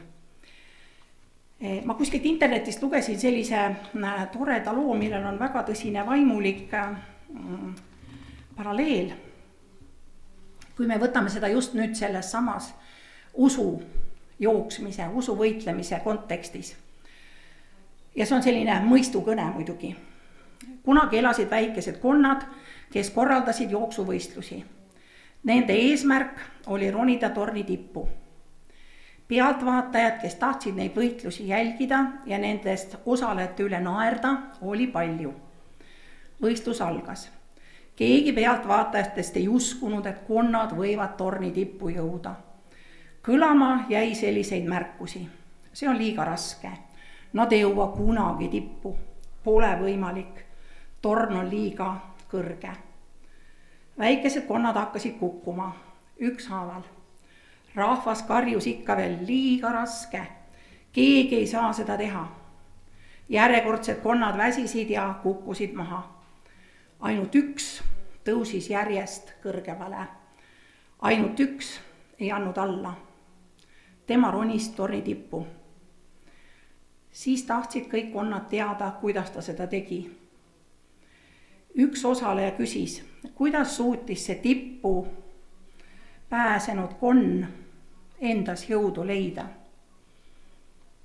Ma kuskilt internetist lugesin sellise toreda loo, millel on väga tõsine vaimulik paralleel. Kui me võtame seda just nüüd selles samas usu jooksmise, usu võitlemise kontekstis. Ja see on selline mõistukõne muidugi. Kunagi elasid väikesed konnad, kes korraldasid jooksuvõistlusi. Nende eesmärk oli ronida torni tippu. Pealtvaatajad, kes tahtsid neid võitlusi jälgida ja nendest osalejate üle naerda, oli palju. Võistlus algas. Keegi pealtvaatajatest ei uskunud, et konnad võivad torni tippu jõuda. Kõlama jäi selliseid märkusi. See on liiga raske. Nad ei jõua kunagi tippu. Pole võimalik. Torn on liiga kõrge. Väikesed konnad hakkasid kukkuma. Ükshaaval. Rahvas karjus ikka veel liiga raske. Keegi ei saa seda teha. Järjekordsed konnad väsisid ja kukkusid maha. Ainult üks tõusis järjest kõrgemale. Ainult üks ei andnud alla. Tema ronis torni tippu. Siis tahtsid kõik konnad teada, kuidas ta seda tegi. Üks osaleja küsis, kuidas suutis see tippu pääsenud konn endas jõudu leida.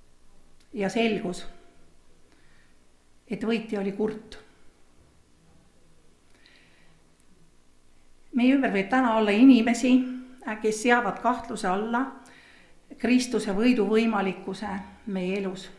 ja selgus, et võitja oli kurt. Meie ümber võib täna olla inimesi, kes seavad kahtluse alla Kristuse võidu võimalikkuse meie elus.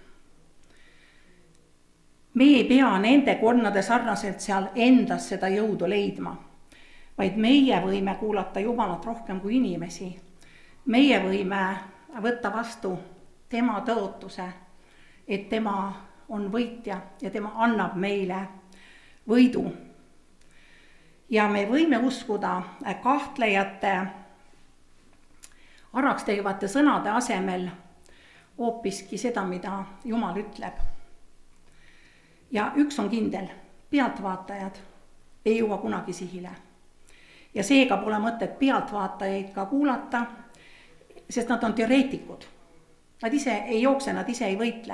Me ei pea nende konnade sarnaselt seal endas seda jõudu leidma, vaid meie võime kuulata Jumalat rohkem kui inimesi. Meie võime võtta vastu tema tõotuse, et tema on võitja ja tema annab meile võidu. Ja me võime uskuda kahtlejate araks tegevate sõnade asemel hoopiski seda, mida Jumal ütleb. Ja üks on kindel, pealtvaatajad ei jõua kunagi sihile. Ja seega pole mõtet pealtvaatajaid ka kuulata, sest nad on teoreetikud. Nad ise ei jookse, nad ise ei võitle.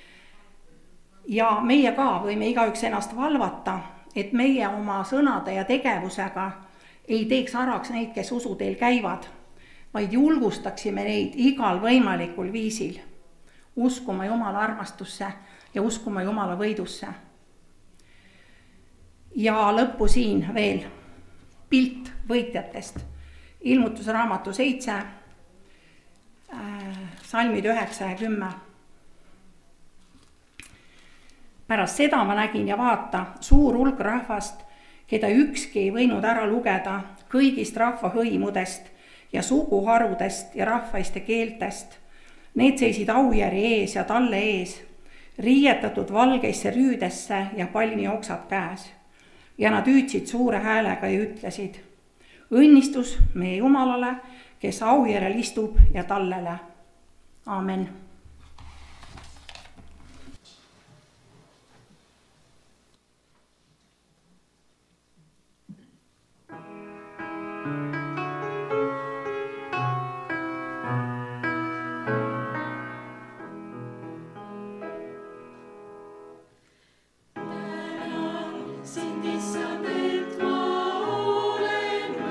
Ja meie ka võime igaüks ennast valvata, et meie oma sõnade ja tegevusega ei teeks araks neid, kes usuteel käivad, vaid julgustaksime neid igal võimalikul viisil uskuma Jumala armastusse ja uskuma Jumala võidusse. Ja lõppu siin veel pilt võitjatest. Ilmutuse raamatu 7, salmid 9 ja 10. Pärast seda ma nägin ja vaata suur hulk rahvast, keda ükski ei võinud ära lugeda kõigist rahvahõimudest ja suguharudest ja rahvaiste keeltest. Need seisid aujärje ees ja talle ees, riietatud valgeisse rüüdesse ja palmi oksad käes. Ja nad hüüdsid suure häälega ja ütlesid: õnnistus meie Jumalale, kes aujärjel istub ja tallele. Aamen.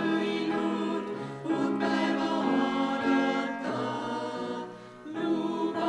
Luba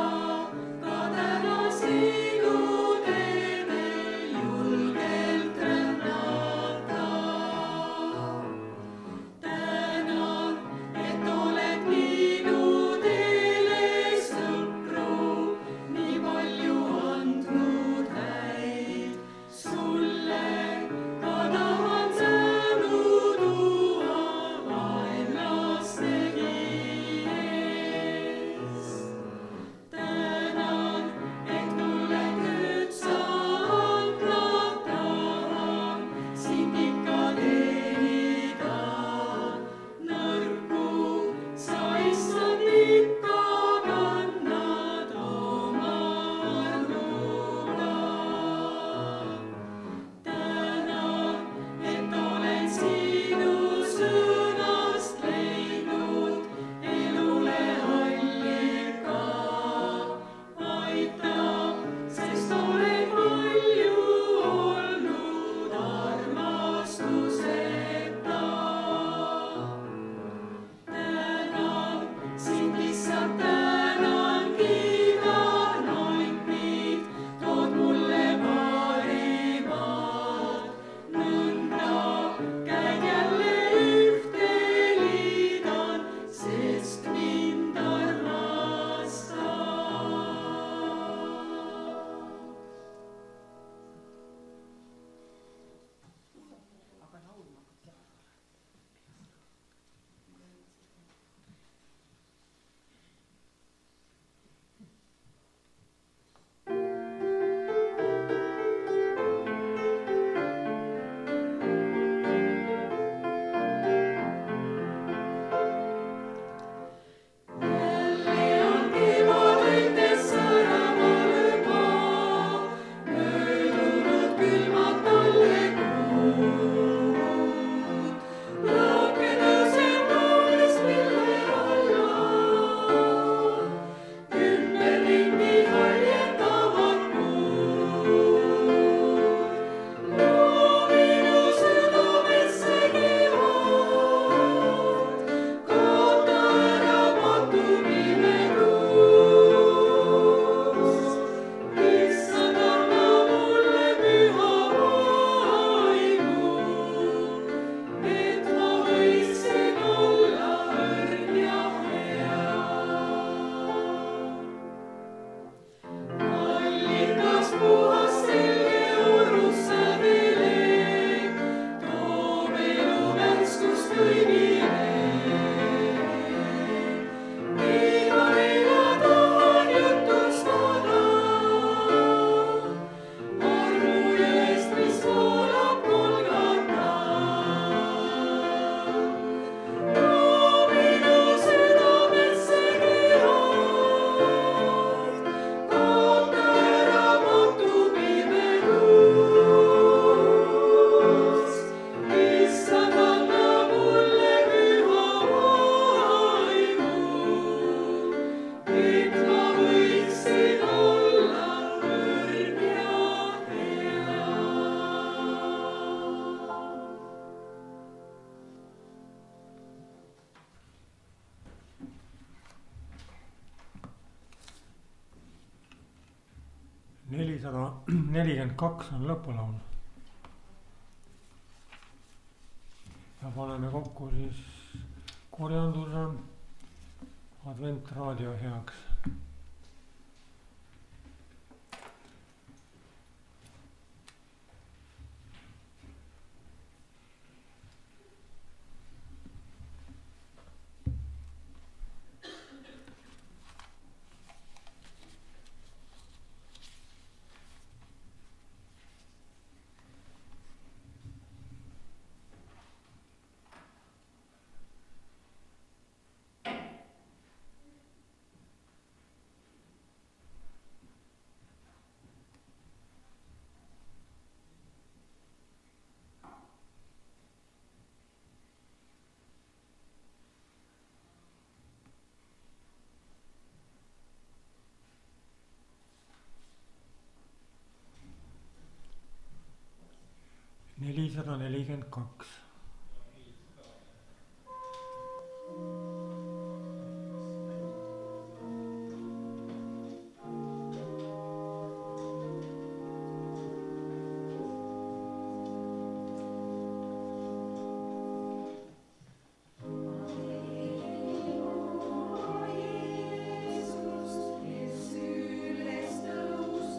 442 on lõpulaul. ja paneme kokku siis korjanduse Adventraadio heaks. Nelisada 42.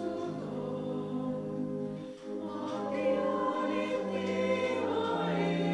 Amen.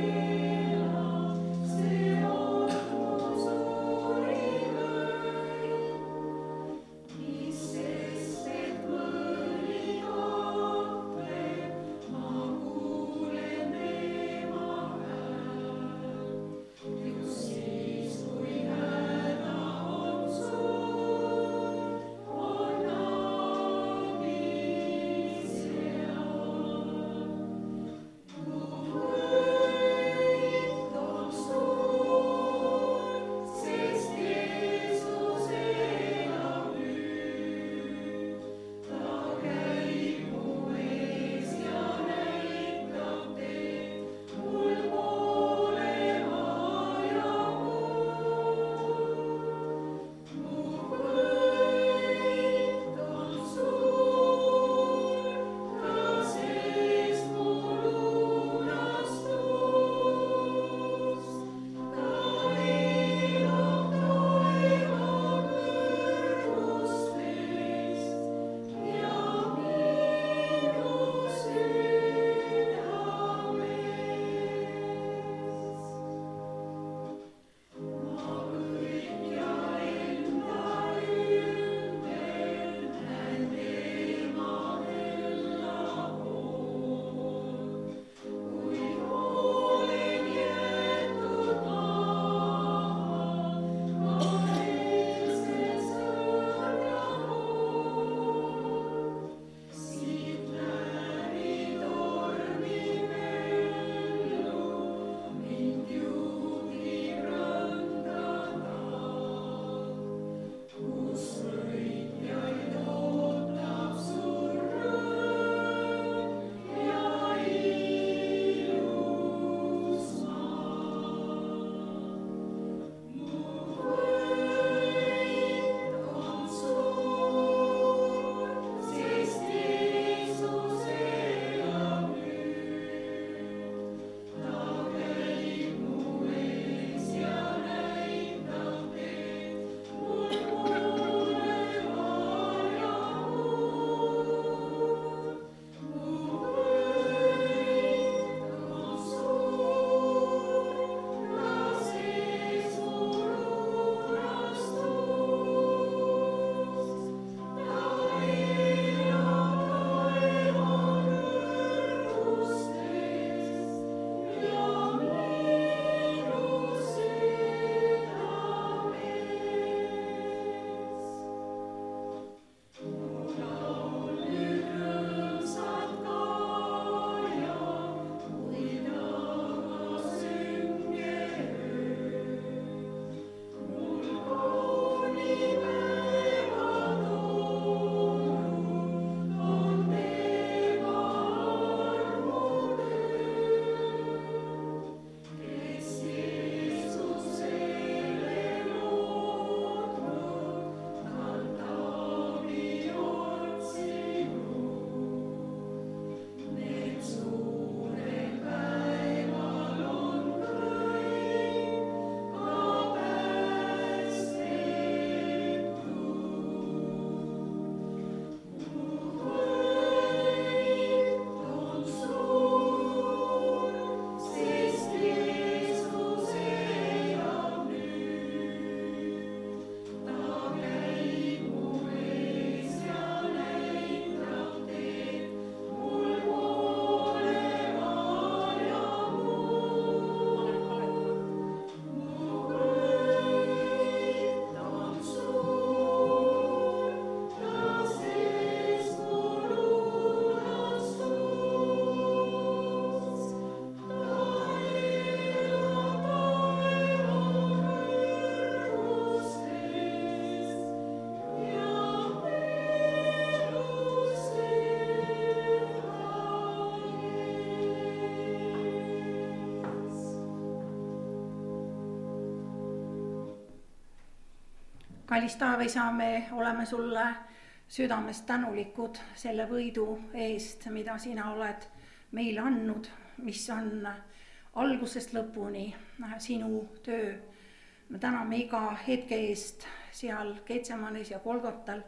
kallis taevaisa, me oleme sulle südamest tänulikud selle võidu eest, mida sina oled meile andnud, mis on algusest lõpuni sinu töö. me täname iga hetke eest seal Getsemanis ja Golgotal,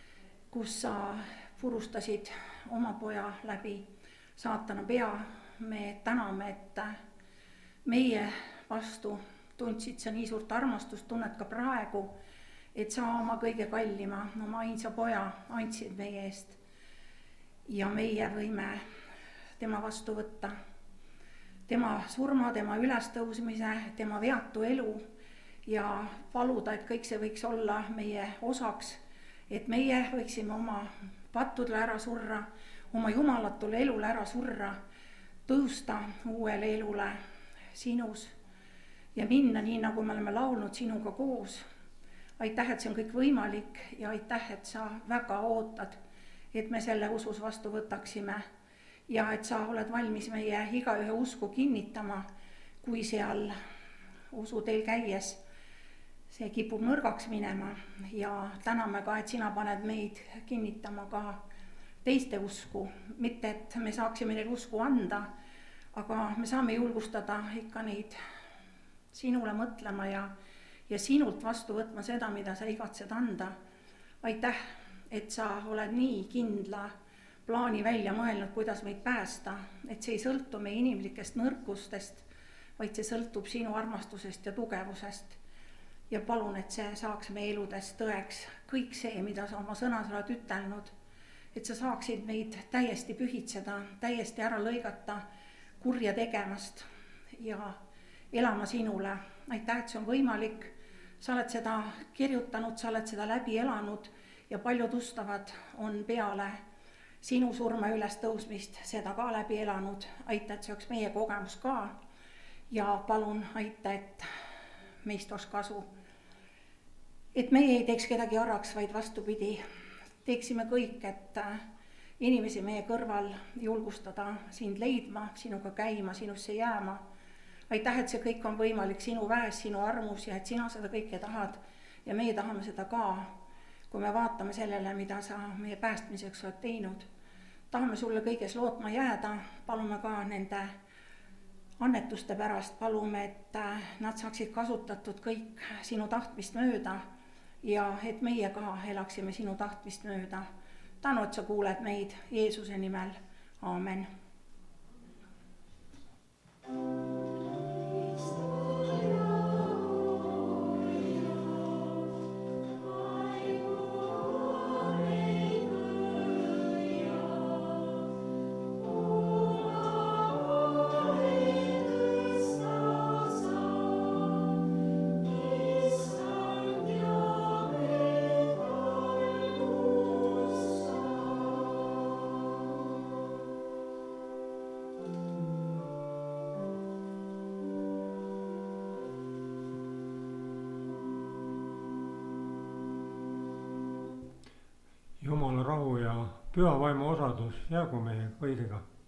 kus sa purustasid oma poja läbi saatana pea. me täname, et meie vastu tundsid sa nii suurt armastust, tunned ka praegu, et sa oma kõige kallima, oma ainsa poja andsid meie eest. ja meie võime tema vastu võtta, tema surma, tema ülestõusmise, tema veatu elu ja paluda, et kõik see võiks olla meie osaks, et meie võiksime oma pattudele ära surra, oma jumalatule elule ära surra, tõusta uuele elule sinus ja minna nii, nagu me oleme laulnud sinuga koos. aitäh, et see on kõik võimalik ja aitäh, et sa väga ootad, et me selle usus vastu võtaksime ja et sa oled valmis meie igaühe usku kinnitama, kui seal usuteel käies see kipub nõrgaks minema ja täname ka, et sina paned meid kinnitama ka teiste usku, mitte et me saaksime neile usku anda, aga me saame julgustada ikka neid sinule mõtlema ja sinult vastu võtma seda, mida sa igatsed anda. aitäh, et sa oled nii kindla plaani välja mõelnud, kuidas meid päästa, et see ei sõltu meie inimlikest nõrkustest, vaid see sõltub sinu armastusest ja tugevusest. ja palun, et see saaks meie eludes tõeks kõik see, mida sa oma sõnas oled ütelnud, et sa saaksid meid täiesti pühitseda, täiesti ära lõigata kurja tegemast ja elama sinule. aitäh, et see on võimalik, sa oled seda kirjutanud, sa oled seda läbi elanud ja paljud ustavad on peale sinu surma ülestõusmist seda ka läbi elanud. aitäh, et see oleks meie kogemus ka ja palun aita, et meist oleks kasu. et meie ei teeks kedagi araks, vaid vastupidi, teeksime kõik, et inimesi meie kõrval julgustada sind leidma, sinuga käima, sinusse jääma. aitäh, et see kõik on võimalik sinu väes, sinu armus ja et sina seda kõike tahad ja meie tahame seda ka. kui me vaatame sellele, mida sa meie päästmiseks oled teinud, tahame sulle kõiges lootma jääda, palume ka nende annetuste pärast, palume, et nad saaksid kasutatud kõik sinu tahtmist mööda ja et meie ka elaksime sinu tahtmist mööda. tänu, et sa kuuled meid Jeesuse nimel, aamen.
Jumala rahu ja püha vaimu osadus jäägu meie kõigiga.